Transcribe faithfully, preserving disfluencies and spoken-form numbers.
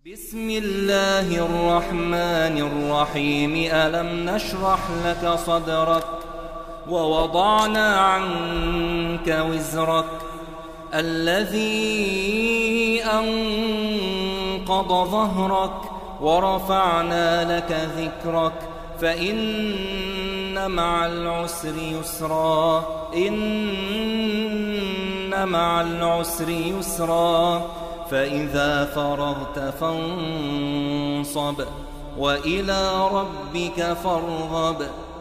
بسم الله الرحمن الرحيم. ألم نشرح لك صدرك ووضعنا عنك وزرك الذي أنقض ظهرك ورفعنا لك ذكرك فإن مع العسر يسرا إن مع العسر يسرا فإذا فرغت فانصب وإلى ربك فارغب.